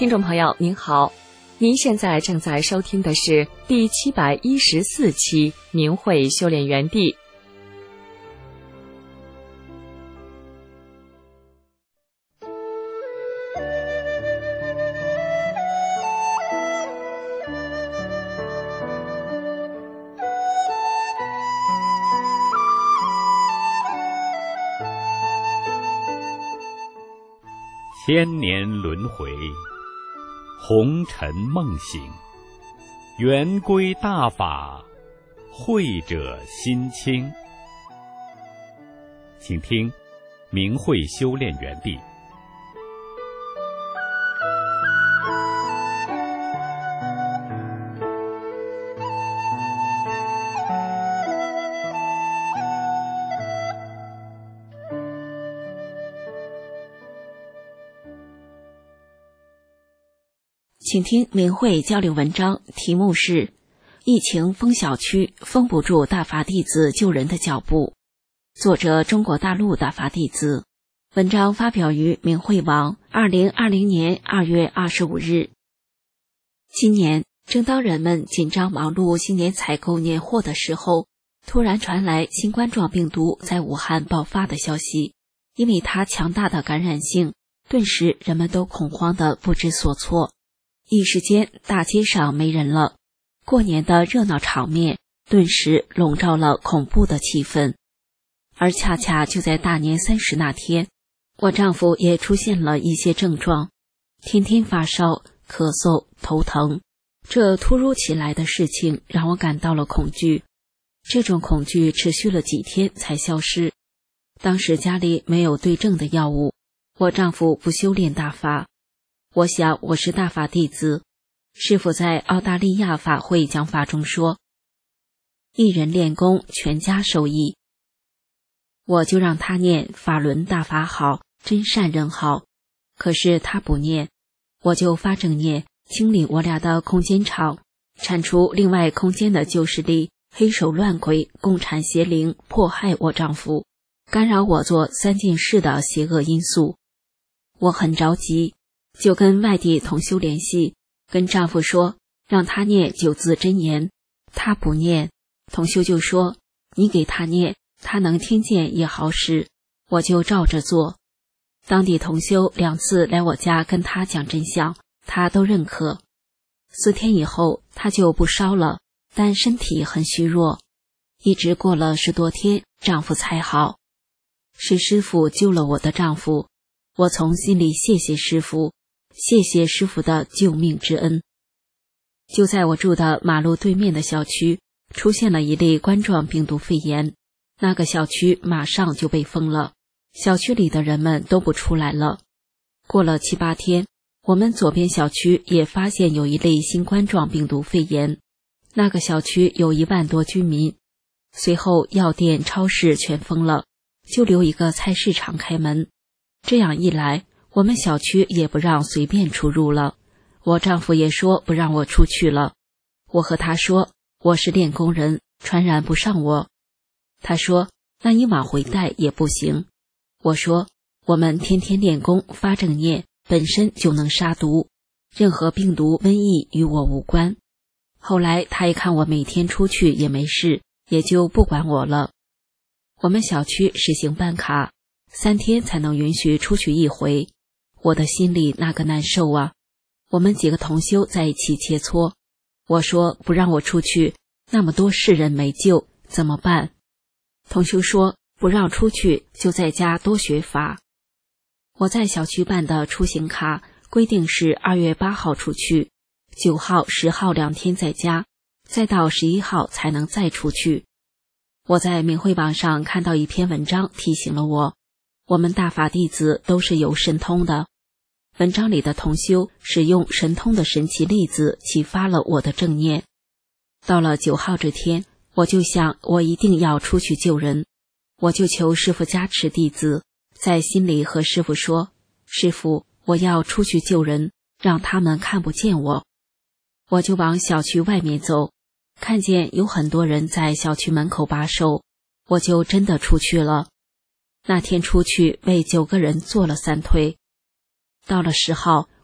听众朋友您好，您现在正在收听的是第714期明慧修炼园地。 千年轮回，红尘梦醒，圆归大法，慧者心清。请听明慧修炼园地。 请听明慧交流文章，题目是疫情封小区，封不住大法弟子救人的脚步。作者中国大陆大法弟子。文章发表于明慧网2020年2月25日。今年正当人们紧张忙碌新年采购年货的时候，突然传来新冠状病毒在武汉爆发的消息。因为它强大的感染性，顿时人们都恐慌得不知所措。一时间大街上没人了，过年的热闹场面顿时笼罩了恐怖的气氛。而恰恰就在大年30那天，我丈夫也出现了一些症状，天天发烧、咳嗽、头疼。这突如其来的事情让我感到了恐惧，这种恐惧持续了几天才消失。当时家里没有对症的药物，我丈夫不修炼大法。我想我是大法弟子，师父在澳大利亚法会讲法中说，一人练功，全家受益。我就让他念法轮大法好，真善人好。可是他不念，我就发正念，清理我俩的空间场，铲除另外空间的旧势力、黑手乱鬼、共产邪灵，迫害我丈夫，干扰我做3件事的邪恶因素。我很着急，就跟外地同修联系，跟丈夫说让他念9字真言。他不念，同修就说你给他念，他能听见也好使。我就照着做。当地同修2次来我家跟他讲真相，他都认可。4天以后他就不烧了，但身体很虚弱，一直过了10多天，丈夫才好。是师父救了我的丈夫，我从心里谢谢师父，谢谢师父的救命之恩。就在我住的马路对面的小区，出现了一例冠状病毒肺炎，那个小区马上就被封了，小区里的人们都不出来了。过了7、8天，我们左边小区也发现有一例新冠状病毒肺炎，那个小区有1万多居民。随后药店、超市全封了，就留一个菜市场开门。这样一来，我们小区也不让随便出入了，我丈夫也说不让我出去了。我和他说我是练功人，传染不上我。他说那你往回带也不行。我说我们天天练功发正念，本身就能杀毒，任何病毒瘟疫与我无关。后来他一看我每天出去也没事，也就不管我了。我们小区实行办卡，3天才能允许出去1回。我的心里那个难受啊！我们几个同修在一起切磋，我说不让我出去，那么多世人没救，怎么办？同修说不让出去，就在家多学法。我在小区办的出行卡规定是2月8号出去，9号、10号2天在家，再到11号才能再出去。我在明慧网上看到一篇文章提醒了我们大法弟子都是有神通的。文章里的同修使用神通的神奇例子启发了我的正念。到了9号这天，我就想我一定要出去救人，我就求师父加持弟子，在心里和师父说，师父，我要出去救人，让他们看不见我。我就往小区外面走，看见有很多人在小区门口把守，我就真的出去了。那天出去为9个人做了3推。到了10号，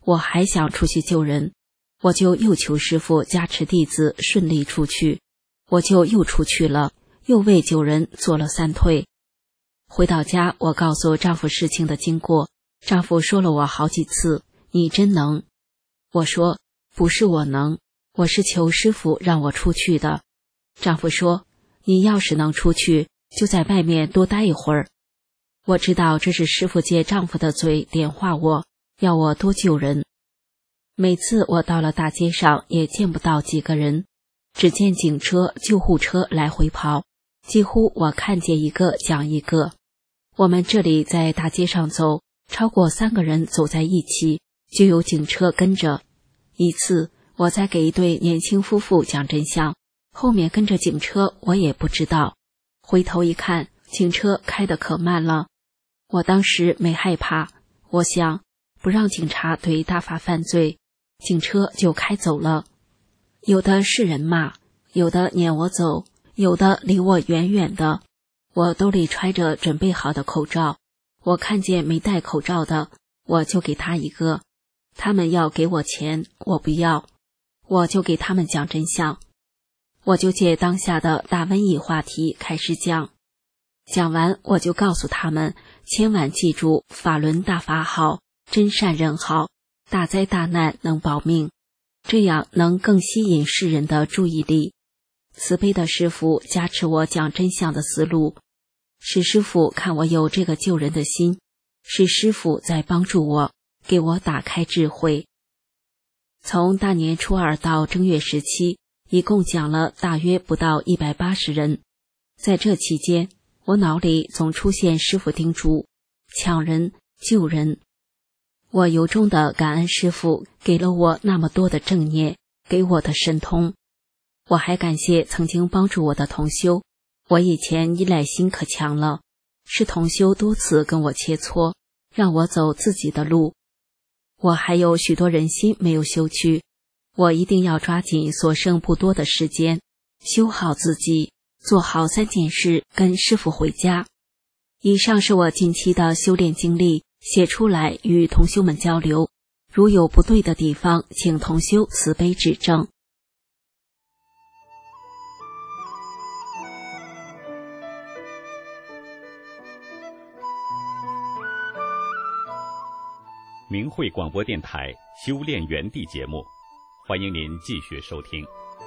我还想出去救人，我就又求师父加持弟子顺利出去，我就又出去了，又为救人做了3退。回到家，我告诉丈夫事情的经过，丈夫说了我好几次，你真能。我说，不是我能，我是求师父让我出去的。丈夫说，你要是能出去，就在外面多待一会儿。我知道这是师父借丈夫的嘴点化我，要我多救人。每次我到了大街上也见不到几个人，只见警车、救护车来回跑，几乎我看见一个讲一个。我们这里在大街上走，超过3个人走在一起，就有警车跟着。一次我在给一对年轻夫妇讲真相，后面跟着警车我也不知道，回头一看，警车开得可慢了。我当时没害怕，我想不让警察对大法犯罪，警车就开走了。有的是人骂，有的撵我走，有的离我远远的。我兜里揣着准备好的口罩，我看见没戴口罩的，我就给他一个。他们要给我钱，我不要，我就给他们讲真相。我就借当下的大瘟疫话题开始讲，讲完我就告诉他们，千万记住法轮大法好，真善人好，大灾大难能保命，这样能更吸引世人的注意力。慈悲的师父加持我讲真相的思路，是师父看我有这个救人的心，是师父在帮助我，给我打开智慧。从大年初2到正月17，一共讲了大约不到180人。在这期间，我脑里总出现师父叮嘱抢人救人。我由衷的感恩师父给了我那么多的正念，给我的神通。我还感谢曾经帮助我的同修，我以前依赖心可强了，是同修多次跟我切磋，让我走自己的路。我还有许多人心没有修去，我一定要抓紧所剩不多的时间，修好自己，做好3件事，跟师父回家。以上是我近期的修炼经历，写出来与同修们交流，如有不对的地方，请同修慈悲指正。 明慧广播电台修炼园地节目，欢迎您继续收听。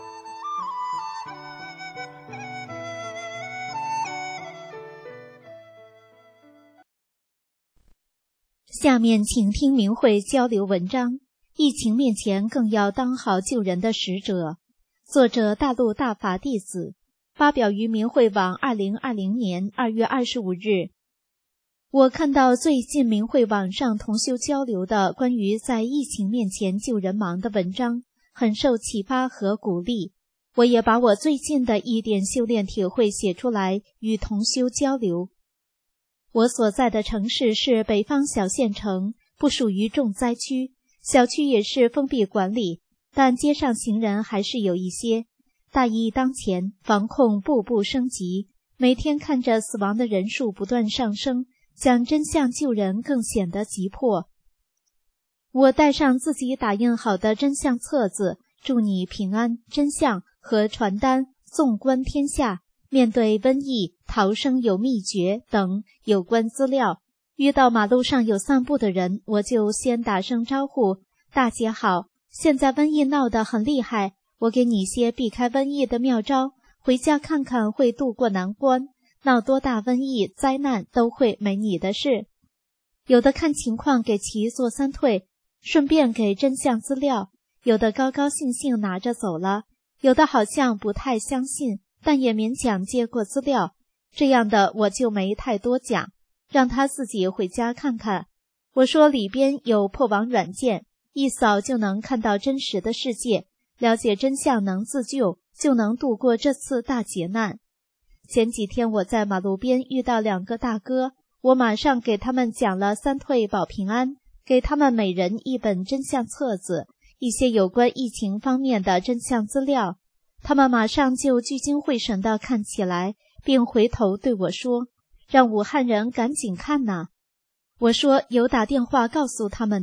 下面请听明慧交流文章，疫情面前更要当好救人的使者。作者大陆大法弟子，发表于明慧网2020年2月25日。我看到最近明慧网上同修交流的关于在疫情面前救人忙的文章，很受启发和鼓励。我也把我最近的一点修炼体会写出来与同修交流。我所在的城市是北方小县城，不属于重灾区，小区也是封闭管理，但街上行人还是有一些。大疫当前，防控步步升级，每天看着死亡的人数不断上升，讲真相救人更显得急迫。我带上自己打印好的真相册子，祝你平安真相和传单，纵观天下，面对瘟疫，逃生有秘诀等有关资料。遇到马路上有散步的人，我就先打声招呼，大姐好，现在瘟疫闹得很厉害，我给你些避开瘟疫的妙招，回家看看会渡过难关，闹多大瘟疫灾难都会没你的事。有的看情况给其做3退，顺便给真相资料，有的高高兴兴拿着走了，有的好像不太相信，但也勉强接过资料，这样的我就没太多讲，让他自己回家看看。我说里边有破网软件，一扫就能看到真实的世界，了解真相能自救，就能度过这次大劫难。前几天我在马路边遇到2个大哥，我马上给他们讲了3退保平安，给他们每人一本真相册子，一些有关疫情方面的真相资料。他们马上就聚精会神地看起来，并回头对我说，让武汉人赶紧看呐。我说有打电话告诉他们的，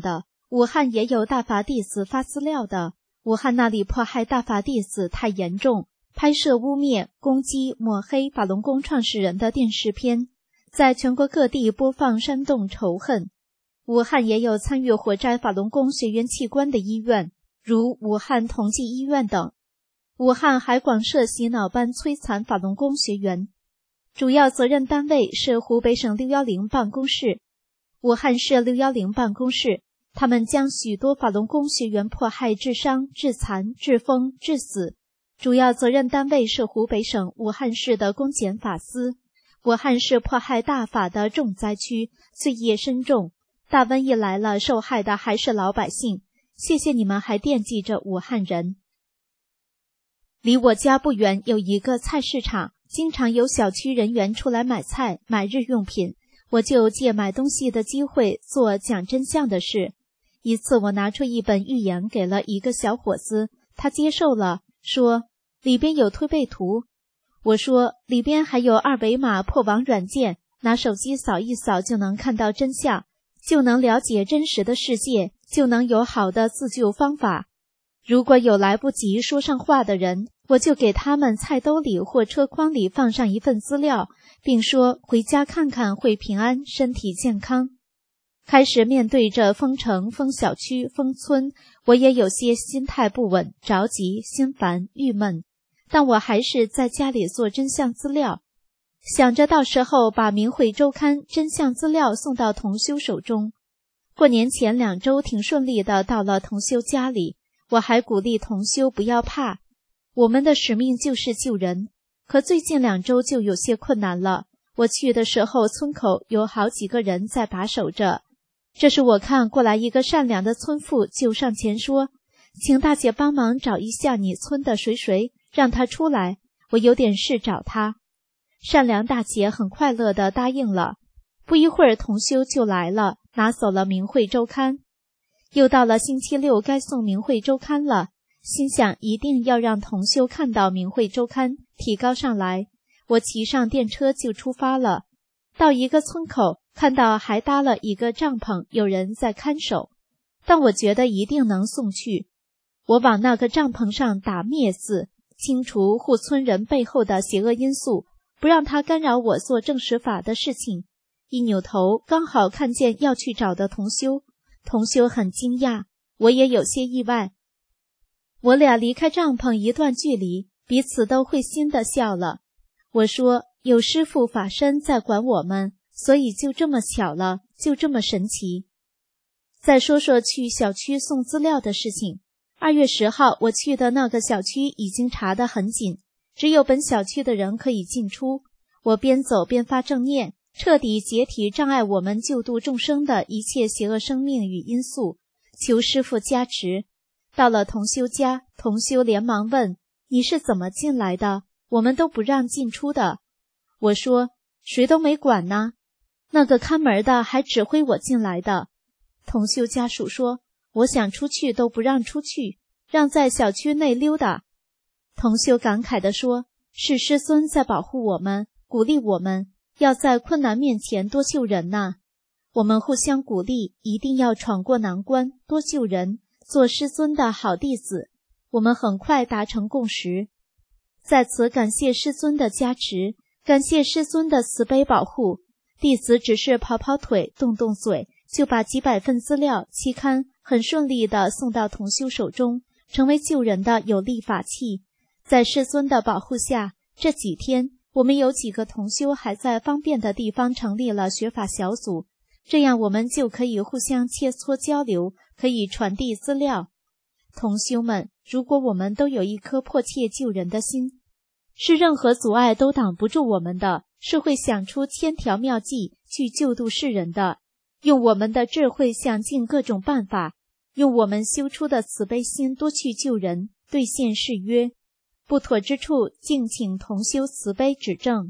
武汉也有大法弟子发资料的，武汉那里迫害大法弟子太严重，拍摄污蔑、攻击、抹黑法轮功创始人的电视片，在全国各地播放煽动仇恨。武汉也有参与火摘法轮功学员器官的医院，如武汉同济医院等。武汉还广设洗脑班摧残法轮功学员，主要责任单位是湖北省610办公室、武汉市610办公室，他们将许多法轮功学员迫害、致伤、致残、致疯、致死。主要责任单位是湖北省武汉市的公检法司。武汉市迫害大法的重灾区，罪业深重。大瘟疫来了，受害的还是老百姓。谢谢你们还惦记着武汉人。离我家不远有一个菜市场，经常有小区人员出来买菜、买日用品，我就借买东西的机会做讲真相的事。一次我拿出一本预言给了一个小伙子，他接受了，说里边有推背图。我说里边还有2维码破网软件，拿手机扫一扫就能看到真相，就能了解真实的世界，就能有好的自救方法。如果有来不及说上话的人，我就给他们菜兜里或车筐里放上一份资料，并说回家看看会平安，身体健康。开始面对着封城、封小区、封村，我也有些心态不稳、着急、心烦、郁闷，但我还是在家里做真相资料，想着到时候把《明慧周刊》真相资料送到同修手中。过年前2周挺顺利的到了同修家里，我还鼓励同修不要怕，我们的使命就是救人。可最近2周就有些困难了，我去的时候村口有好几个人在把守着。这时我看过来一个善良的村妇，就上前说，请大姐帮忙找一下你村的谁，让他出来，我有点事找他。善良大姐很快乐地答应了。不一会儿同修就来了，拿走了《明慧周刊》。又到了星期六该送《明慧周刊》了，心想一定要让同修看到《明慧周刊》，提高上来。我骑上电车就出发了。到一个村口，看到还搭了一个帐篷，有人在看守，但我觉得一定能送去。我往那个帐篷上打灭字，清除护村人背后的邪恶因素，不让他干扰我做正实法的事情。一扭头，刚好看见要去找的同修，同修很惊讶，我也有些意外。我俩离开帐篷一段距离，彼此都会心地笑了。我说，有师父法身在管我们，所以就这么巧了，就这么神奇。再说说去小区送资料的事情。2月10号我去的那个小区已经查得很紧，只有本小区的人可以进出。我边走边发正念，彻底解体障碍我们救度众生的一切邪恶生命与因素，求师父加持。到了同修家，同修连忙问，你是怎么进来的？我们都不让进出的。我说，谁都没管呢，那个看门的还指挥我进来的。同修家属说，我想出去都不让出去，让在小区内溜达。同修感慨地说，是师尊在保护我们，鼓励我们要在困难面前多救人呐。我们互相鼓励，一定要闯过难关，多救人，做师尊的好弟子。我们很快达成共识。在此感谢师尊的加持，感谢师尊的慈悲保护。弟子只是跑跑腿，动动嘴，就把几百份资料期刊很顺利地送到同修手中，成为救人的有力法器。在师尊的保护下，这几天我们有几个同修还在方便的地方成立了学法小组，这样我们就可以互相切磋交流，可以传递资料。同修们，如果我们都有一颗迫切救人的心，是任何阻碍都挡不住我们的，是会想出千条妙计去救度世人的。用我们的智慧想尽各种办法，用我们修出的慈悲心多去救人，兑现誓约。不妥之处，敬请同修慈悲指正。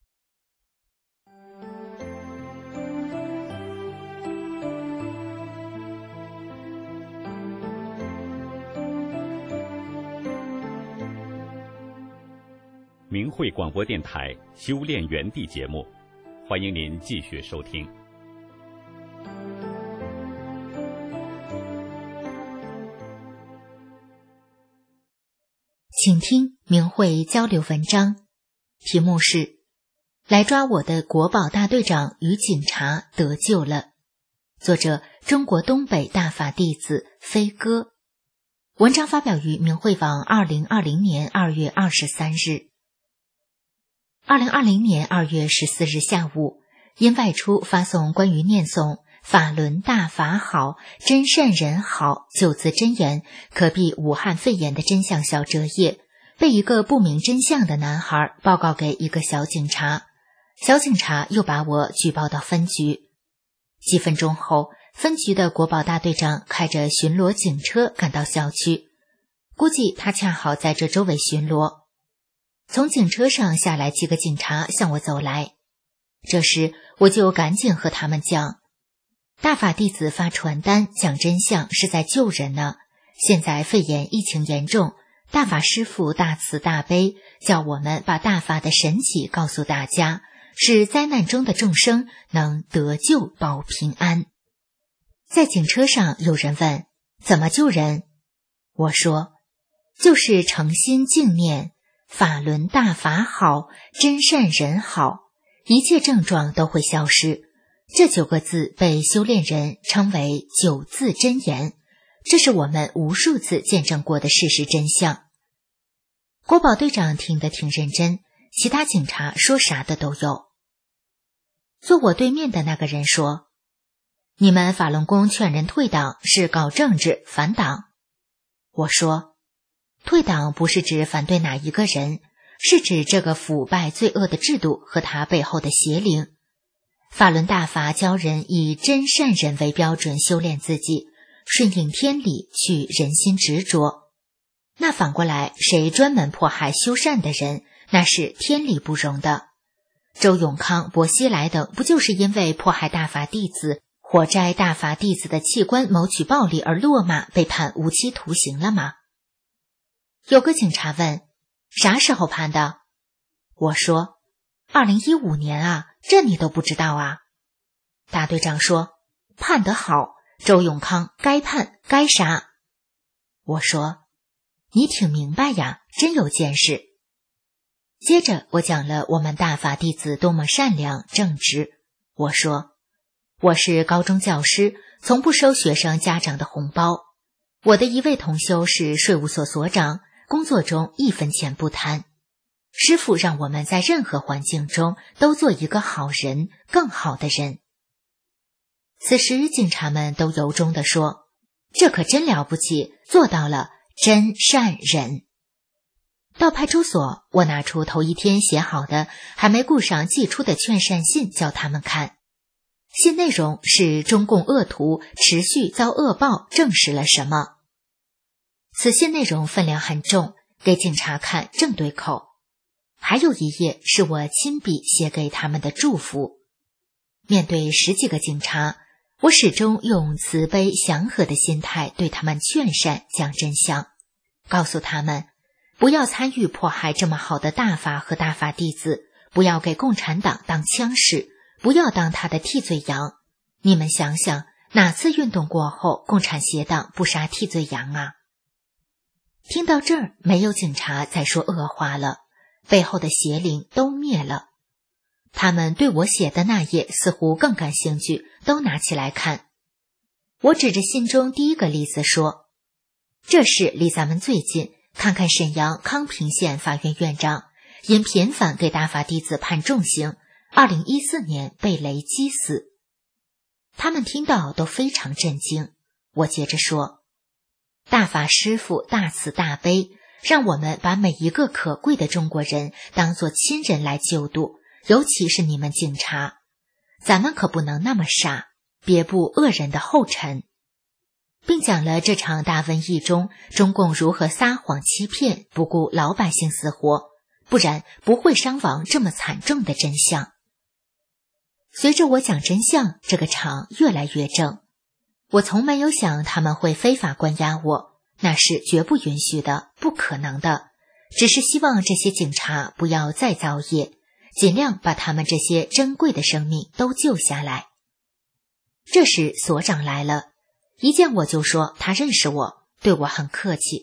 明慧广播电台修炼园地节目，欢迎您继续收听。 请听明慧交流文章，题目是来抓我的国保大队长与警察得救了。作者中国东北大法弟子飞哥。文章发表于明慧网2020年2月23日。2020年2月14日下午，因外出发送关于念诵法轮大法好，真善人好9字真言可避武汉肺炎的真相小折页，被一个不明真相的男孩报告给一个小警察，小警察又把我举报到分局。几分钟后，分局的国保大队长开着巡逻警车赶到校区，估计他恰好在这周围巡逻。从警车上下来几个警察向我走来，这时我就赶紧和他们讲，大法弟子发传单讲真相是在救人呢，现在肺炎疫情严重，大法师父大慈大悲，叫我们把大法的神奇告诉大家，使灾难中的众生能得救保平安。在警车上有人问，怎么救人？我说，就是诚心敬念法轮大法好，真善人好，一切症状都会消失。这9个字被修炼人称为9字真言，这是我们无数次见证过的事实真相。国保队长听得挺认真，其他警察说啥的都有。坐我对面的那个人说，你们法轮功劝人退党是搞政治反党。我说，退党不是指反对哪一个人，是指这个腐败罪恶的制度和它背后的邪灵。法轮大法教人以真善人为标准修炼自己，顺应天理，去人心执着。那反过来，谁专门迫害修善的人，那是天理不容的。周永康、薄熙来等不就是因为迫害大法弟子，火摘大法弟子的器官，谋取暴利而落马，被判无期徒刑了吗？有个警察问，啥时候判的？我说，2015年啊，这你都不知道啊？大队长说，判得好，周永康该判该杀。我说，你挺明白呀，真有见识。接着我讲了我们大法弟子多么善良正直。我说，我是高中教师，从不收学生家长的红包。我的一位同修是税务所所长，工作中1分钱不贪。师父让我们在任何环境中都做一个好人，更好的人。此时警察们都由衷地说，这可真了不起，做到了真善忍。到派出所，我拿出头一天写好的还没顾上寄出的劝善信叫他们看。信内容是中共恶徒持续遭恶报证实了什么。此信内容分量很重，给警察看正对口。还有一页是我亲笔写给他们的祝福。面对10几个警察，我始终用慈悲祥和的心态对他们劝善讲真相，告诉他们不要参与迫害这么好的大法和大法弟子，不要给共产党当枪使，不要当他的替罪羊。你们想想，哪次运动过后共产邪党不杀替罪羊啊？听到这儿，没有警察再说恶话了，背后的邪灵都灭了。他们对我写的那页似乎更感兴趣，都拿起来看。我指着信中第一个例子说，这事离咱们最近，看看沈阳康平县法院院长因频繁给大法弟子判重刑，2014年被雷击死。他们听到都非常震惊。我接着说，大法师父大慈大悲，让我们把每一个可贵的中国人当作亲人来救度，尤其是你们警察，咱们可不能那么傻，别步恶人的后尘。并讲了这场大瘟疫中中共如何撒谎欺骗，不顾老百姓死活，不然不会伤亡这么惨重的真相。随着我讲真相，这个场越来越正。我从没有想他们会非法关押我，那是绝不允许的，不可能的。只是希望这些警察不要再造业，尽量把他们这些珍贵的生命都救下来。这时所长来了，一见我就说他认识我，对我很客气，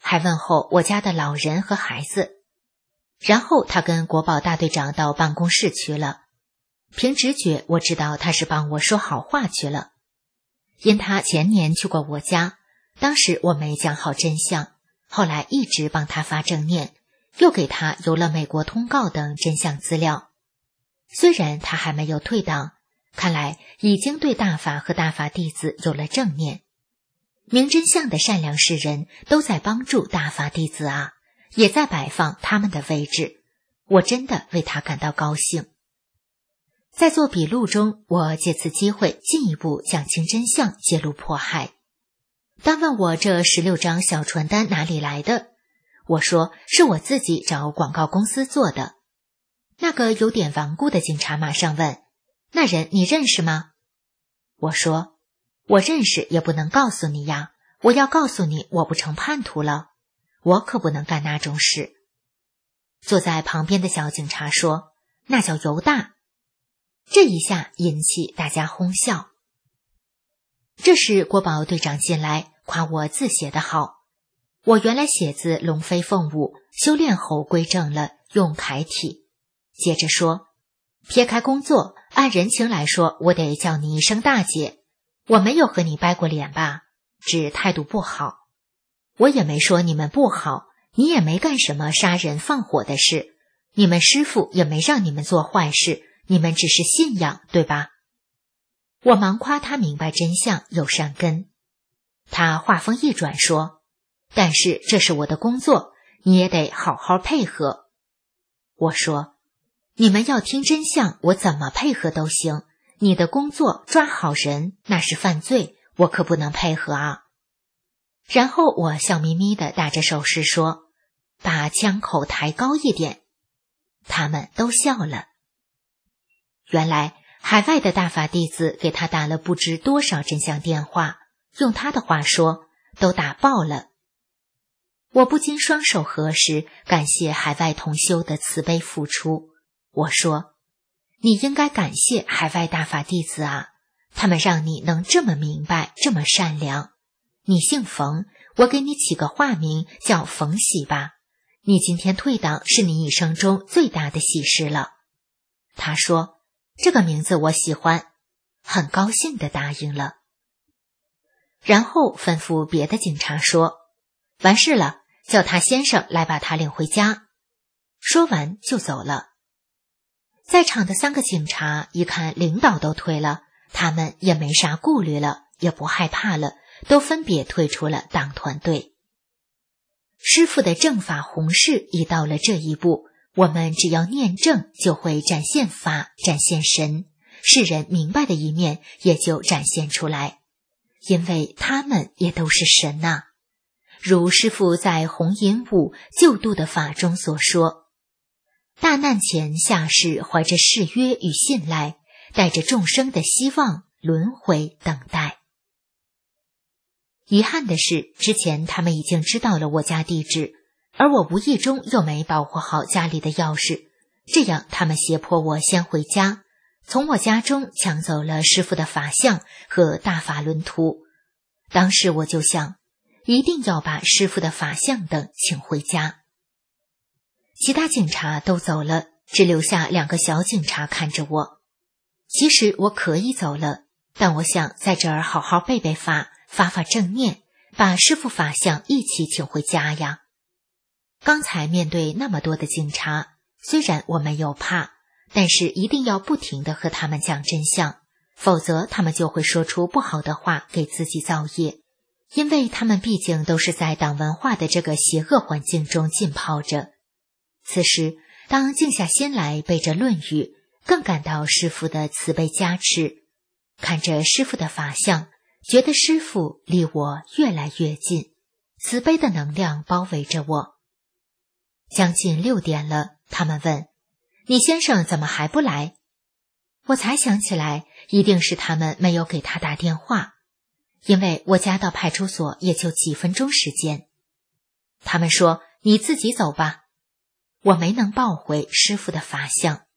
还问候我家的老人和孩子。然后他跟国保大队长到办公室去了。凭直觉我知道他是帮我说好话去了，因他前年去过我家，当时我没讲好真相，后来一直帮他发正念，又给他邮了美国通告等真相资料。虽然他还没有退党，看来已经对大法和大法弟子有了正念。明真相的善良世人都在帮助大法弟子啊，也在摆放他们的位置，我真的为他感到高兴。在做笔录中，我借此机会进一步讲清真相，揭露迫害。当问我这16张小传单哪里来的，我说是我自己找广告公司做的。那个有点顽固的警察马上问，那人你认识吗？我说，我认识也不能告诉你呀，我要告诉你我不成叛徒了，我可不能干那种事。坐在旁边的小警察说，那叫犹大。这一下引起大家哄笑。这时国保队长进来夸我字写得好，我原来写字龙飞凤舞，修炼后归正了，用楷体。接着说，撇开工作，按人情来说，我得叫你一声大姐，我没有和你掰过脸吧，只态度不好。我也没说你们不好，你也没干什么杀人放火的事，你们师父也没让你们做坏事，你们只是信仰，对吧？我忙夸他明白真相，有善根。他话锋一转说，但是这是我的工作，你也得好好配合。我说，你们要听真相，我怎么配合都行，你的工作抓好人那是犯罪，我可不能配合啊。然后我笑眯眯地打着手势说，把枪口抬高一点。他们都笑了。原来海外的大法弟子给他打了不知多少真相电话，用他的话说，都打爆了。我不禁双手合十，感谢海外同修的慈悲付出。我说，你应该感谢海外大法弟子啊，他们让你能这么明白，这么善良。你姓冯，我给你起个化名叫冯喜吧。你今天退党是你一生中最大的喜事了。他说，这个名字我喜欢，很高兴地答应了。然后吩咐别的警察说，完事了，叫他先生来把他领回家。说完就走了。在场的3个警察一看领导都退了，他们也没啥顾虑了，也不害怕了，都分别退出了党团队。师父的正法弘誓已到了这一步，我们只要念正，就会展现法，展现神，世人明白的一面也就展现出来，因为他们也都是神呐。如师父在弘引悟救度的法中所说，大难前下世怀着誓约与信赖，带着众生的希望轮回等待。遗憾的是，之前他们已经知道了我家地址，而我无意中又没保护好家里的钥匙，这样他们胁迫我先回家，从我家中抢走了师父的法相和大法轮图。当时我就想，一定要把师父的法相等请回家。其他警察都走了，只留下2个小警察看着我。其实我可以走了，但我想在这儿好好背背法，发发正念，把师父法相一起请回家呀。刚才面对那么多的警察，虽然我没有怕，但是一定要不停地和他们讲真相，否则他们就会说出不好的话，给自己造业。因为他们毕竟都是在党文化的这个邪恶环境中浸泡着。此时当静下心来背着论语，更感到师父的慈悲加持，看着师父的法相，觉得师父离我越来越近，慈悲的能量包围着我。将近6点了，他们问，你先生怎么还不来？我才想起来，一定是他们没有给他打电话，因为我家到派出所也就几分钟时间。他们说，你自己走吧。我没能抱回师父的法相。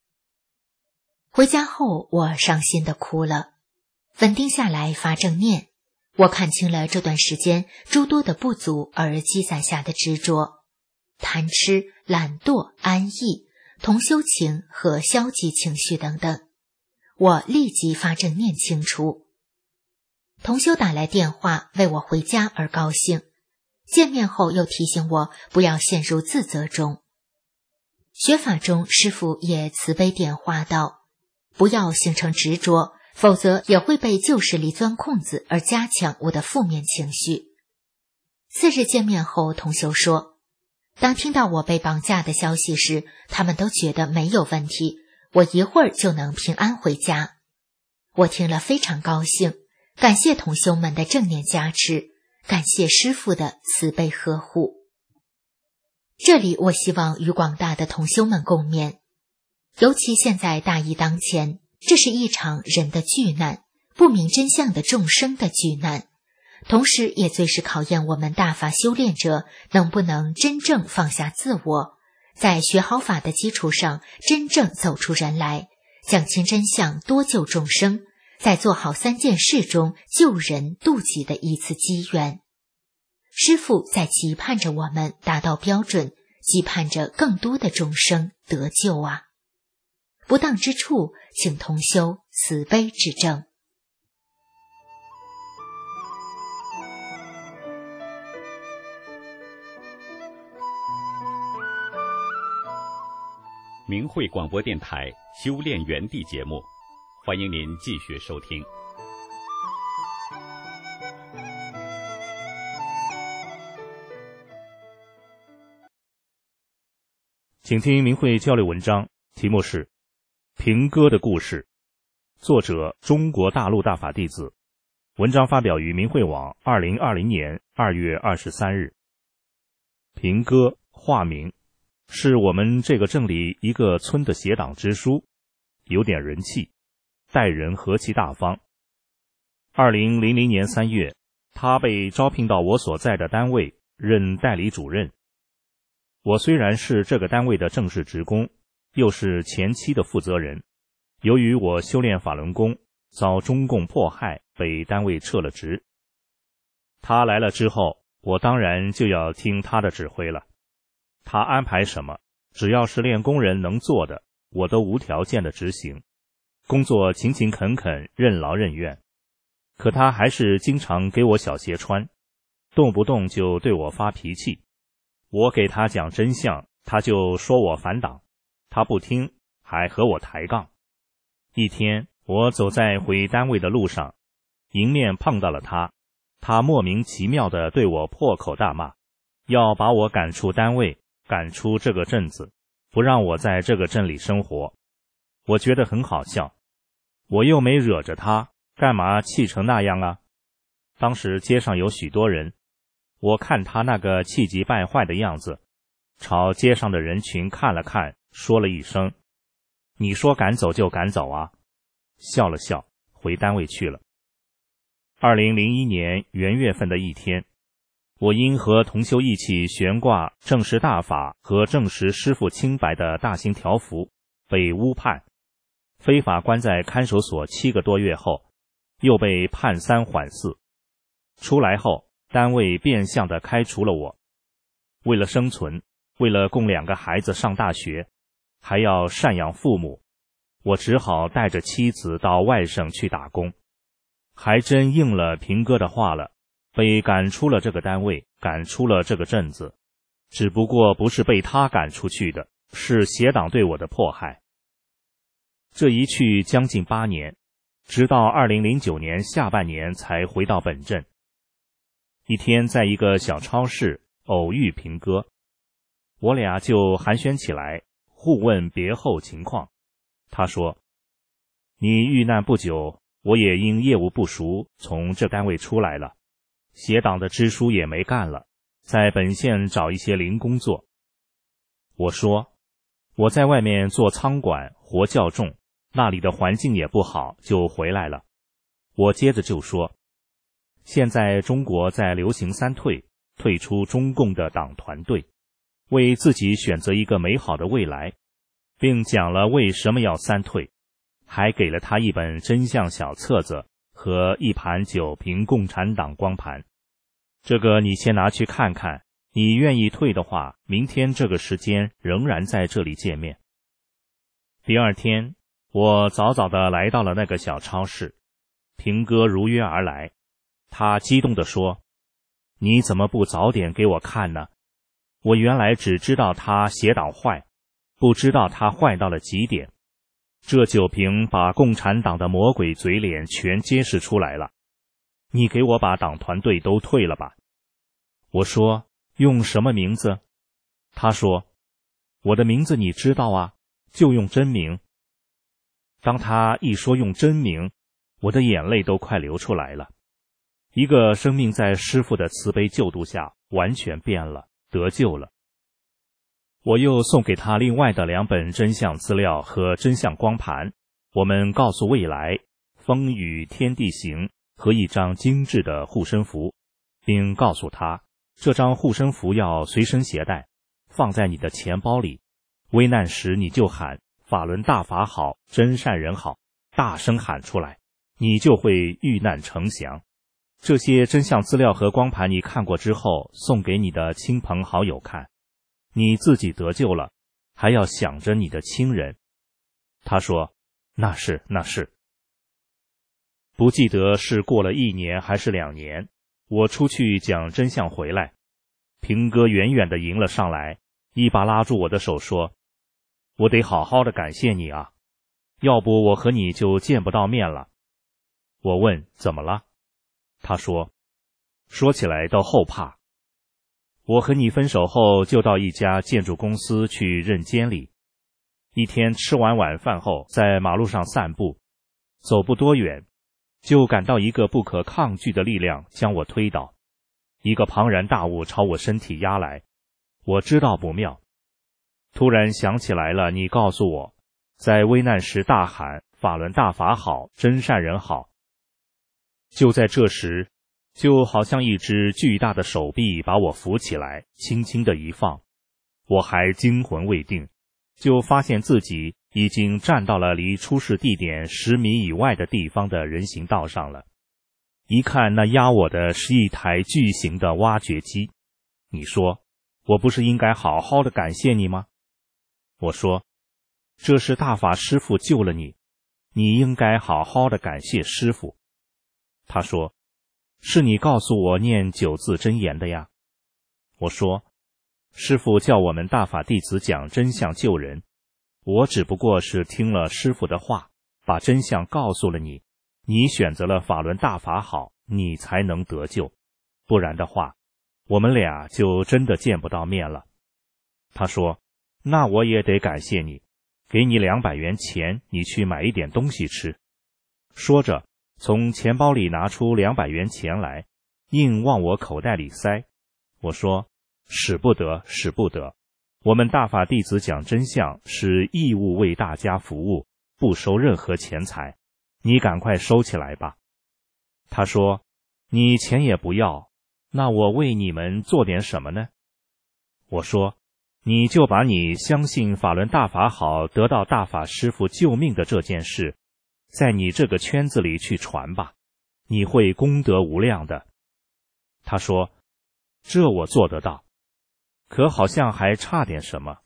回家后，我伤心地哭了。稳定下来发正念， 我看清了这段时间诸多的不足而积攒下的执着、贪吃、懒惰、安逸、同修情和消极情绪等等。我立即发正念清除。同修打来电话为我回家而高兴，见面后又提醒我不要陷入自责中。学法中师父也慈悲点化道，不要形成执着，否则也会被旧势力钻空子而加强我的负面情绪。次日见面后，同修说，当听到我被绑架的消息时，他们都觉得没有问题，我一会儿就能平安回家。我听了非常高兴，感谢同修们的正念加持，感谢师父的慈悲呵护。这里我希望与广大的同修们共勉，尤其现在大疫当前，这是一场人的巨难，不明真相的众生的巨难，同时也最是考验我们大法修炼者能不能真正放下自我，在学好法的基础上真正走出人来，讲清真相，多救众生，在做好3件事中救人度己的一次机缘。师父在期盼着我们达到标准，期盼着更多的众生得救啊！不当之处，请同修慈悲指正。 明慧广播电台修炼园地节目，欢迎您继续收听。 请听明慧交流文章，题目是《平歌的故事》，作者中国大陆大法弟子，文章发表于明慧网2020年2月23日。平歌化名，是我们这个镇里一个村的协党支书，有点人气，待人和气大方。2000年3月，他被招聘到我所在的单位任代理主任。我虽然是这个单位的正式职工，又是前期的负责人，由于我修炼法轮功遭中共迫害，被单位撤了职。他来了之后，我当然就要听他的指挥了。他安排什么，只要是练功人能做的，我都无条件的执行，工作勤勤恳恳，任劳任怨。可他还是经常给我小鞋穿，动不动就对我发脾气。我给他讲真相，他就说我反党，他不听，还和我抬杠。一天，我走在回单位的路上，迎面碰到了他，他莫名其妙地对我破口大骂，要把我赶出单位，赶出这个镇子，不让我在这个镇里生活。我觉得很好笑，我又没惹着他，干嘛气成那样啊？当时街上有许多人，我看他那个气急败坏的样子，朝街上的人群看了看，说了一声，你说赶走就赶走啊，笑了笑，回单位去了。2001年元月份的一天，我因和同修一起悬挂证实大法和证实师父清白的大型条幅被诬判，非法关在看守所7个多月后，又被判3缓4。出来后，单位变相的开除了我。为了生存，为了供2个孩子上大学，还要赡养父母，我只好带着妻子到外省去打工。还真应了平哥的话了，被赶出了这个单位，赶出了这个镇子，只不过不是被他赶出去的，是协党对我的迫害。这一去将近8年，直到2009年下半年才回到本镇。一天在一个小超市偶遇平哥，我俩就寒暄起来，互问别后情况。他说，你遇难不久，我也因业务不熟从这单位出来了，协党的支书也没干了，在本县找一些零工作。我说，我在外面做仓管，活较重，那里的环境也不好，就回来了。我接着就说，现在中国在流行3退，退出中共的党团队，为自己选择一个美好的未来，并讲了为什么要3退，还给了他一本真相小册子和1盘9瓶共产党光盘。这个你先拿去看看，你愿意退的话，明天这个时间仍然在这里见面。第二天，我早早地来到了那个小超市，平哥如约而来，他激动地说：你怎么不早点给我看呢？我原来只知道他写档坏，不知道他坏到了极点。这9瓶把共产党的魔鬼嘴脸全揭示出来了。你给我把党团队都退了吧。我说：用什么名字？他说：我的名字你知道啊，就用真名。当他一说用真名，我的眼泪都快流出来了。一个生命在师父的慈悲救度下完全变了，得救了。我又送给他另外的2本真相资料和真相光盘，我们告诉未来、风雨天地行和一张精致的护身符，并告诉他这张护身符要随身携带，放在你的钱包里，危难时你就喊法轮大法好，真善人好，大声喊出来，你就会遇难成祥。这些真相资料和光盘你看过之后，送给你的亲朋好友看，你自己得救了，还要想着你的亲人。他说：那是。不记得是过了1年还是2年，我出去讲真相回来，平哥远远地迎了上来，一把拉住我的手说：我得好好的感谢你啊，要不我和你就见不到面了。我问怎么了？他说：说起来都后怕。我和你分手后就到一家建筑公司去任监理，一天吃完晚饭后在马路上散步，走不多远就感到一个不可抗拒的力量将我推倒，一个庞然大物朝我身体压来，我知道不妙，突然想起来了，你告诉我在危难时大喊法轮大法好，真善人好。就在这时，就好像一只巨大的手臂把我扶起来，轻轻地一放，我还惊魂未定，就发现自己已经站到了离出事地点10米以外的地方的人行道上了。一看那压我的是一台巨型的挖掘机，你说我不是应该好好的感谢你吗？我说：这是大法师父救了你，你应该好好的感谢师父。他说：是你告诉我念9字真言的呀。我说：师父叫我们大法弟子讲真相救人，我只不过是听了师父的话，把真相告诉了你，你选择了法轮大法好，你才能得救，不然的话我们俩就真的见不到面了。他说：那我也得感谢你，给你200元钱，你去买一点东西吃。说着从钱包里拿出200元钱来，硬往我口袋里塞。我说：使不得，我们大法弟子讲真相是义务为大家服务，不收任何钱财，你赶快收起来吧。他说：你钱也不要，那我为你们做点什么呢？我说：你就把你相信法轮大法好，得到大法师父救命的这件事在你这个圈子里去传吧，你会功德无量的。他说：这我做得到，可好像还差点什么。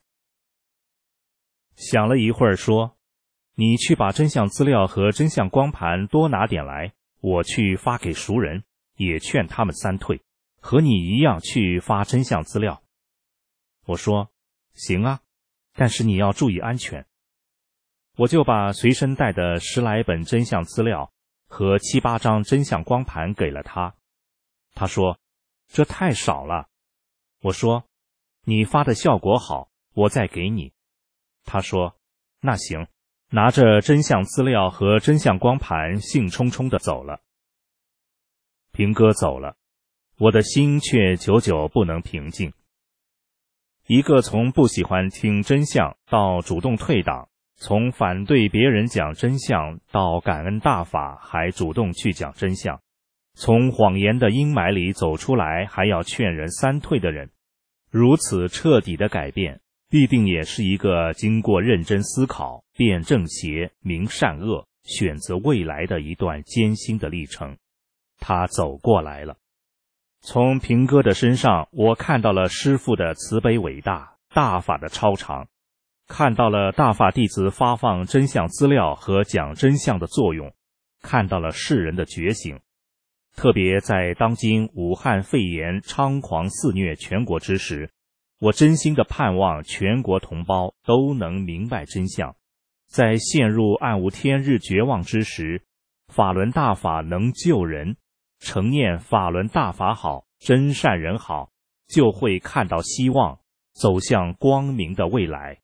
想了一会儿说：你去把真相资料和真相光盘多拿点来，我去发给熟人，也劝他们3退，和你一样去发真相资料。我说：行啊，但是你要注意安全。我就把随身带的10来本真相资料和7、8张真相光盘给了他。他说：这太少了。我说：你发的效果好，我再给你。他说：那行，拿着真相资料和真相光盘兴冲冲地走了。平哥走了，我的心却久久不能平静。一个从不喜欢听真相到主动退党，从反对别人讲真相到感恩大法还主动去讲真相，从谎言的阴霾里走出来还要劝人3退的人，如此彻底的改变，必定也是一个经过认真思考、辨正邪、明善恶、 选择未来的一段艰辛的历程。他走过来了。从平哥的身上，我看到了师父的慈悲伟大，大法的超常，看到了大法弟子发放真相资料和讲真相的作用，看到了世人的觉醒。特别在当今武汉肺炎猖狂肆虐全国之时，我真心的盼望全国同胞都能明白真相，在陷入暗无天日绝望之时，法轮大法能救人，诚念法轮大法好，真善人好，就会看到希望，走向光明的未来。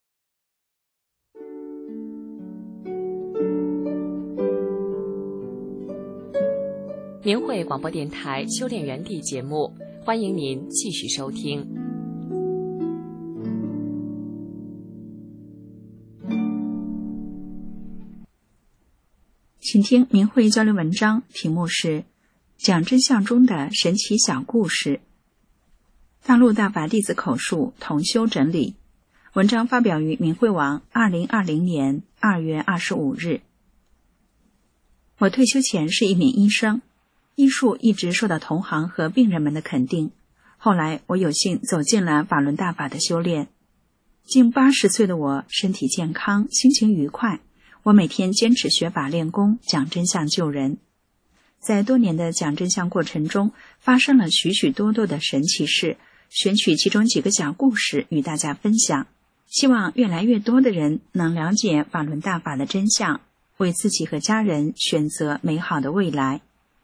明慧广播电台修炼园地节目，欢迎您继续收听。 请听明慧交流文章，题目是讲真相中的神奇小故事。大陆大法弟子口述，同修整理。文章发表于明慧网2020年2月25日。我退休前是一名医生，医术一直受到同行和病人们的肯定。后来我有幸走进了法轮大法的修炼。近80岁的我身体健康，心情愉快。我每天坚持学法练功，讲真相救人。在多年的讲真相过程中，发生了许许多多的神奇事，选取其中几个小故事与大家分享，希望越来越多的人能了解法轮大法的真相，为自己和家人选择美好的未来。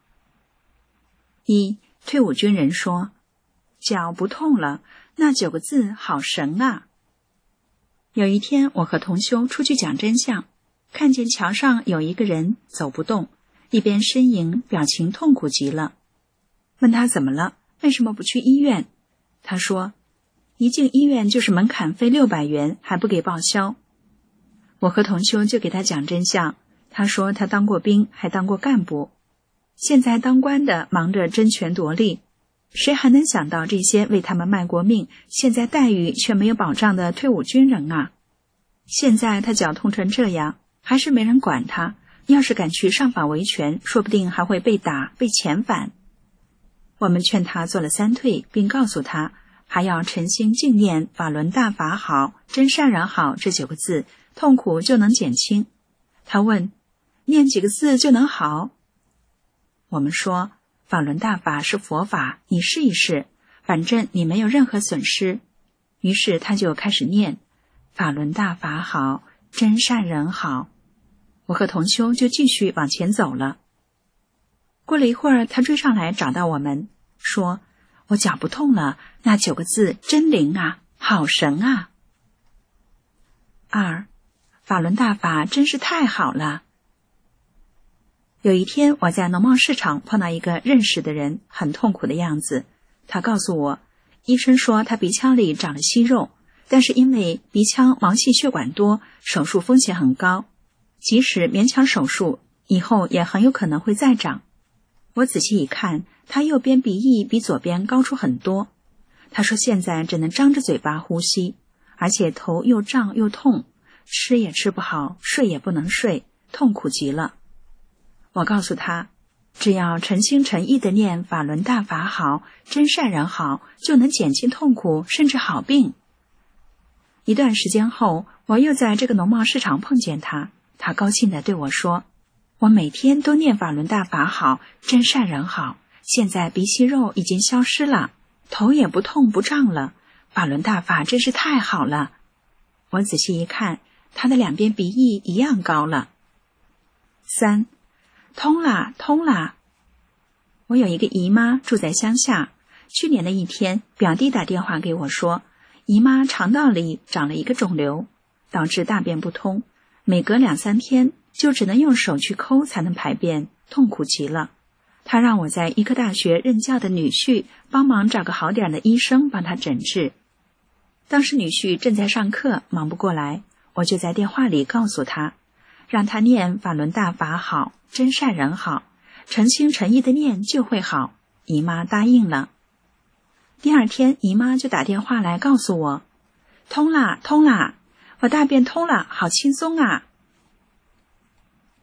一，退伍军人说，脚不痛了，那9个字好神啊。有一天，我和同修出去讲真相，看见桥上有一个人走不动，一边呻吟，表情痛苦极了。问他怎么了，为什么不去医院？他说，一进医院就是门槛费600元，还不给报销。我和同修就给他讲真相，他说他当过兵，还当过干部，现在当官的忙着争权夺利，谁还能想到这些为他们卖过命，现在待遇却没有保障的退伍军人啊？现在他脚痛成这样，还是没人管他，要是敢去上法维权，说不定还会被打，被遣返。我们劝他做了3退，并告诉他还要诚心敬念法轮大法好，真善人好这9个字，痛苦就能减轻。他问，念几个字就能好？我们说，法轮大法是佛法，你试一试，反正你没有任何损失。于是他就开始念，法轮大法好，真善人好。我和同修就继续往前走了。过了一会儿，他追上来找到我们，说，我脚不痛了，那9个字真灵啊，好神啊。2，法轮大法真是太好了。有一天，我在农贸市场碰到一个认识的人，很痛苦的样子。他告诉我，医生说他鼻腔里长了息肉，但是因为鼻腔毛细血管多，手术风险很高，即使勉强手术，以后也很有可能会再长。我仔细一看，他右边鼻翼比左边高出很多。他说现在只能张着嘴巴呼吸，而且头又胀又痛，吃也吃不好，睡也不能睡，痛苦极了。我告诉他，只要诚心诚意地念法轮大法好，真善人好，就能减轻痛苦，甚至好病。一段时间后，我又在这个农贸市场碰见他，他高兴地对我说，我每天都念法轮大法好，真善人好，现在鼻息肉已经消失了，头也不痛不胀了，法轮大法真是太好了。我仔细一看，他的2边鼻翼一样高了。3，通啦通啦。我有一个姨妈住在乡下，去年的一天，表弟打电话给我说，姨妈肠道里长了一个肿瘤，导致大便不通，每隔2-3天就只能用手去抠才能排便，痛苦极了。她让我在医科大学任教的女婿帮忙找个好点的医生帮她诊治。当时女婿正在上课，忙不过来，我就在电话里告诉他，让他念法轮大法好，真善人好，诚心诚意的念就会好。姨妈答应了。第2天，姨妈就打电话来告诉我，通啦通啦，我大便通了，好轻松啊。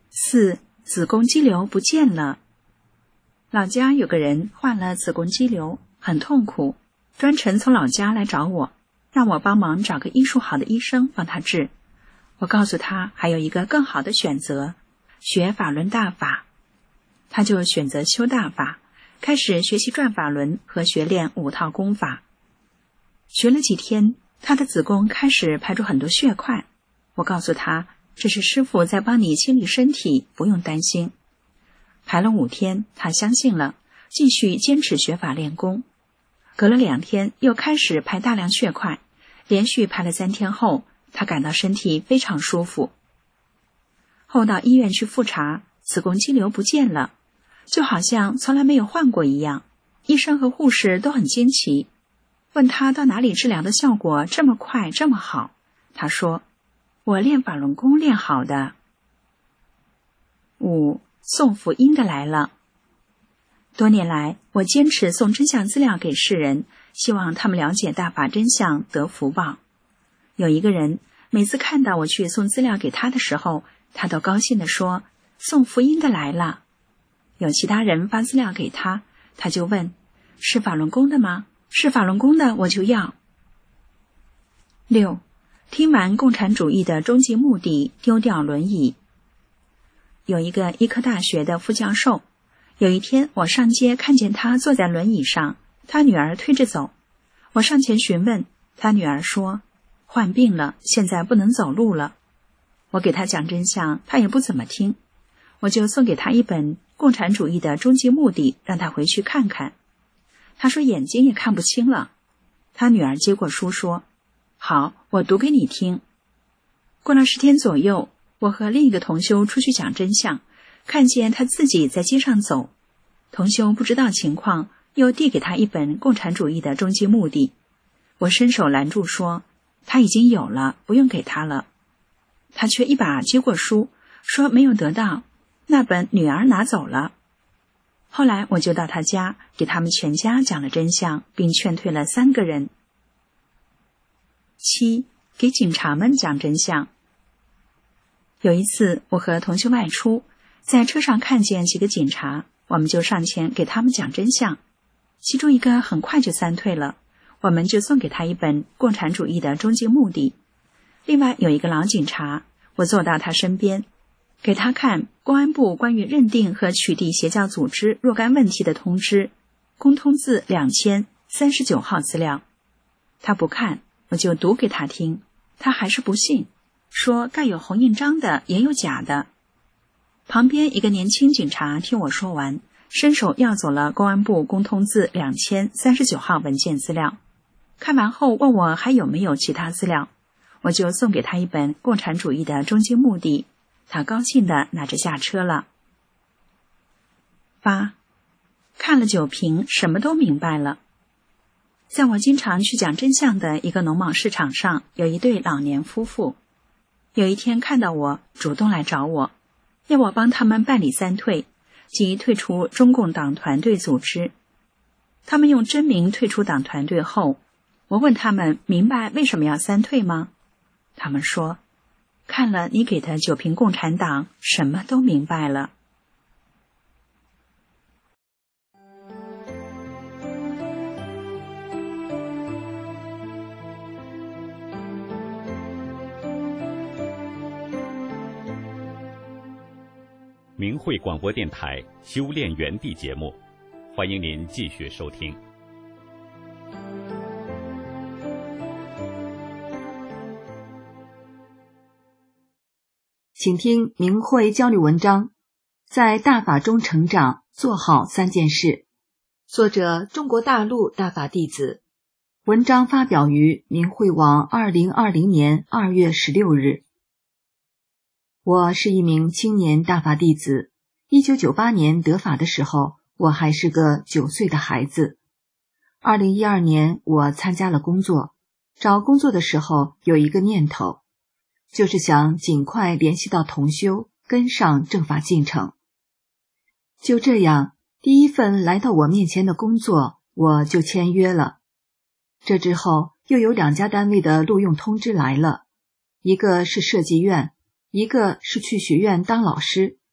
4. 子宫肌瘤不见了。老家有个人患了子宫肌瘤，很痛苦，专程从老家来找我，让我帮忙找个医术好的医生帮他治。我告诉他还有一个更好的选择，学法轮大法。他就选择修大法，开始学习转法轮和学练5套功法。学了几天，他的子宫开始排出很多血块。我告诉他，这是师父在帮你清理身体，不用担心。排了5天，他相信了，继续坚持学法练功。隔了2天，又开始排大量血块，连续排了3天后，他感到身体非常舒服。后到医院去复查，子宫肌瘤不见了，就好像从来没有患过一样。医生和护士都很惊奇，问他到哪里治疗的效果这么快这么好。他说，我练法轮功练好的。5. 送福音的来了。多年来，我坚持送真相资料给世人，希望他们了解大法真相，得福报。有一个人，每次看到我去送资料给他的时候，他都高兴地说，送福音的来了。有其他人发资料给他，他就问，是法轮功的吗？是法轮功的我就要。6. 听完共产主义的终极目的，丢掉轮椅。有一个医科大学的副教授，有一天我上街看见他坐在轮椅上，他女儿推着走。我上前询问，他女儿说，患病了，现在不能走路了。我给他讲真相，他也不怎么听，我就送给他一本《共产主义的终极目的》，让他回去看看。他说眼睛也看不清了。他女儿接过书说，好，我读给你听。过了10天左右，我和另一个同修出去讲真相，看见他自己在街上走。同修不知道情况，又递给他一本《共产主义的终极目的》。我伸手拦住说，他已经有了，不用给他了。他却一把接过书，说没有得到，那本女儿拿走了。后来我就到他家，给他们全家讲了真相，并劝退了3个人。7. 给警察们讲真相。有一次我和同修外出，在车上看见几个警察，我们就上前给他们讲真相。其中一个很快就散退了，我们就送给他一本《共产主义的终极目的》。另外有一个老警察，我坐到他身边，给他看公安部关于认定和取缔邪教组织若干问题的通知，公通字2039号资料。他不看，我就读给他听，他还是不信，说盖有红印章的也有假的。旁边一个年轻警察听我说完，伸手要走了公安部公通字2039号文件资料。看完后问我还有没有其他资料，我就送给他一本《共产主义的终极目的》，他高兴地拿着下车了。8. 看了9瓶，什么都明白了。在我经常去讲真相的一个农贸市场上，有一对老年夫妇。有一天看到我，主动来找我，要我帮他们办理3退，即退出中共党团队组织。他们用真名退出党团队后，我问他们明白为什么要3退吗？他们说，看了你给的9瓶共产党，什么都明白了。 明慧广播电台修炼园地节目，欢迎您继续收听。 请听明慧交流文章，在大法中成长，做好3件事。作者：中国大陆大法弟子。文章发表于明慧网2020年2月16日。我是一名青年大法弟子。1998年得法的时候，我还是个9岁的孩子。2012年，我参加了工作。找工作的时候有一个念头，就是想尽快联系到同修，跟上正法进程。就这样，第一份来到我面前的工作，我就签约了。这之后，又有2家单位的录用通知来了，一个是设计院，一个是去学院当老师，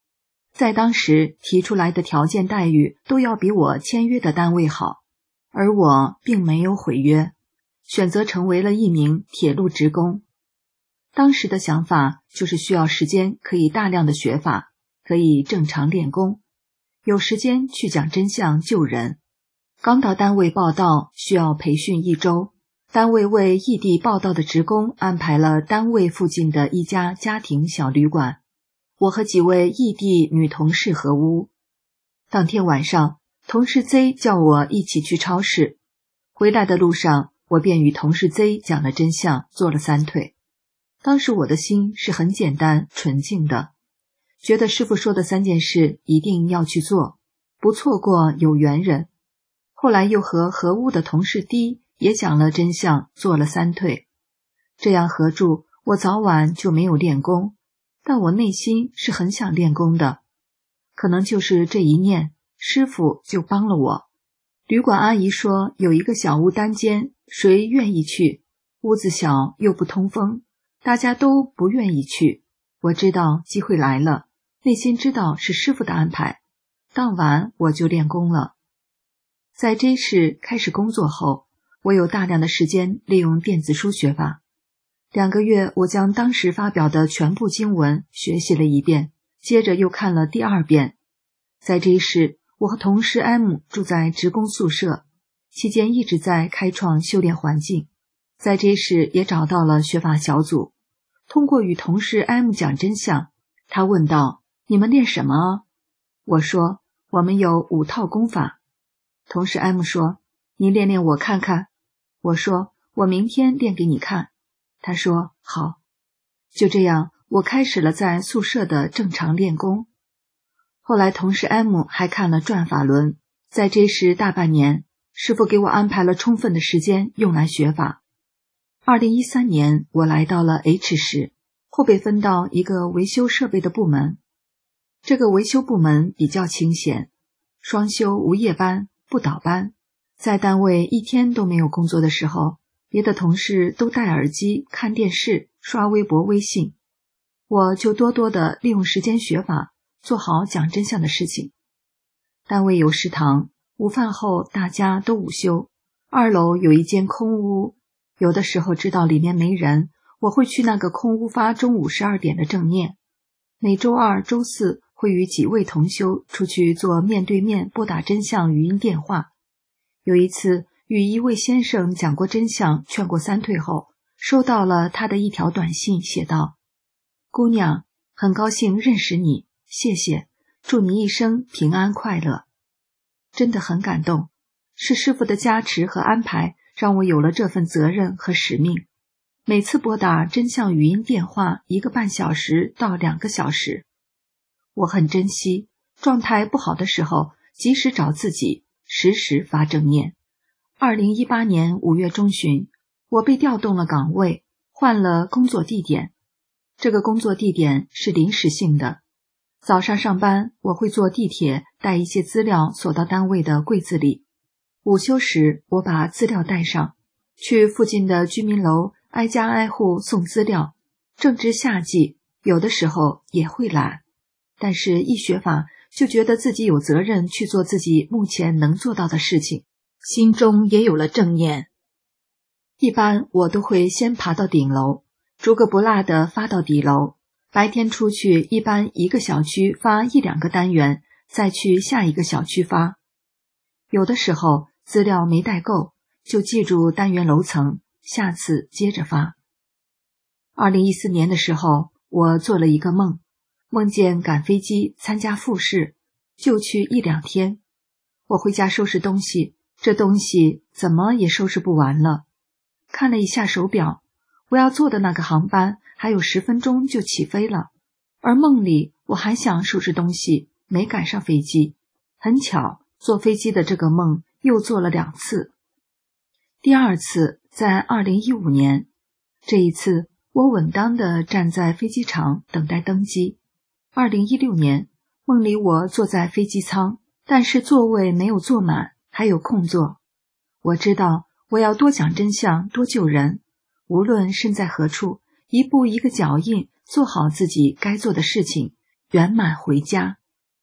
在当时提出来的条件待遇都要比我签约的单位好，而我并没有毁约，选择成为了一名铁路职工。当时的想法就是需要时间可以大量的学法，可以正常练功，有时间去讲真相救人。刚到单位报到需要培训1周，单位为异地报到的职工安排了单位附近的一家家庭小旅馆，我和几位异地女同事合屋。当天晚上，同事 Z 叫我一起去超市，回来的路上我便与同事 Z 讲了真相，做了3退。当时我的心是很简单纯净的，觉得师父说的3件事一定要去做，不错过有缘人。后来又和合屋的同事 D 也讲了真相，做了3退。这样合住，我早晚就没有练功，但我内心是很想练功的。可能就是这一念，师父就帮了我。旅馆阿姨说有一个小屋单间，谁愿意去？屋子小又不通风，大家都不愿意去。我知道机会来了，内心知道是师父的安排。当晚我就练功了。在 J 市开始工作后，我有大量的时间利用电子书学法。2个月，我将当时发表的全部经文学习了1遍，接着又看了第2遍。在 J 市，我和同事 M 住在职工宿舍，期间一直在开创修炼环境。在 J 市也找到了学法小组，通过与同事 M 讲真相，他问道：“你们练什么啊？”我说：“我们有5套功法。”同事 M 说：“你练练我看看。”我说：“我明天练给你看。”他说：“好。”就这样，我开始了在宿舍的正常练功。后来同事 M 还看了转法轮，在这时大半年，师父给我安排了充分的时间用来学法。2013年，我来到了 H 市，后被分到一个维修设备的部门。这个维修部门比较清闲，双休无夜班，不倒班。在单位一天都没有工作的时候，别的同事都戴耳机看电视、刷微博、微信，我就多多的利用时间学法，做好讲真相的事情。单位有食堂，午饭后大家都午休。2楼有一间空屋，有的时候知道里面没人，我会去那个空屋发中午12点的正念。每周2、周4会与几位同修出去做面对面拨打真相语音电话。有一次与一位先生讲过真相，劝过3退后，收到了他的一条短信，写道：“姑娘，很高兴认识你，谢谢，祝你一生平安快乐。”真的很感动，是师父的加持和安排，让我有了这份责任和使命。每次拨打真相语音电话1个半小时到2个小时，我很珍惜。状态不好的时候，及时找自己，时时发正念。2018年5月中旬，我被调动了岗位，换了工作地点。这个工作地点是临时性的。早上上班，我会坐地铁带一些资料锁到单位的柜子里。午休时，我把资料带上，去附近的居民楼挨家挨户送资料。正值夏季，有的时候也会懒，但是一学法就觉得自己有责任去做自己目前能做到的事情，心中也有了正念。一般我都会先爬到顶楼，逐个不落地发到底楼。白天出去一般一个小区发1-2个单元，再去下一个小区发。有的时候资料没带够，就记住单元楼层，下次接着发。2014年的时候，我做了一个梦，梦见赶飞机参加复试，就去1-2天。我回家收拾东西，这东西怎么也收拾不完了。看了一下手表，我要坐的那个航班还有10分钟就起飞了，而梦里我还想收拾东西，没赶上飞机。很巧，坐飞机的这个梦又做了2次。第2次在2015年，这一次我稳当地站在飞机场等待登机。2016年，梦里我坐在飞机舱，但是座位没有坐满，还有空座。我知道我要多讲真相，多救人，无论身在何处，一步一个脚印，做好自己该做的事情，圆满回家。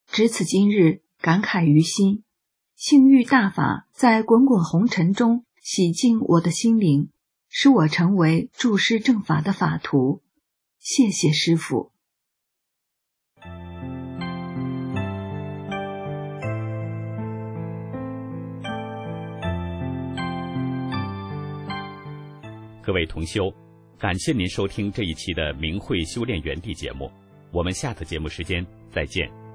值此今日，感慨于心。幸遇大法在滚滚红尘中洗净我的心灵，使我成为注释正法的法徒。谢谢师父。 各位同修，感谢您收听这一期的明慧修炼园地节目，我们下次节目时间再见。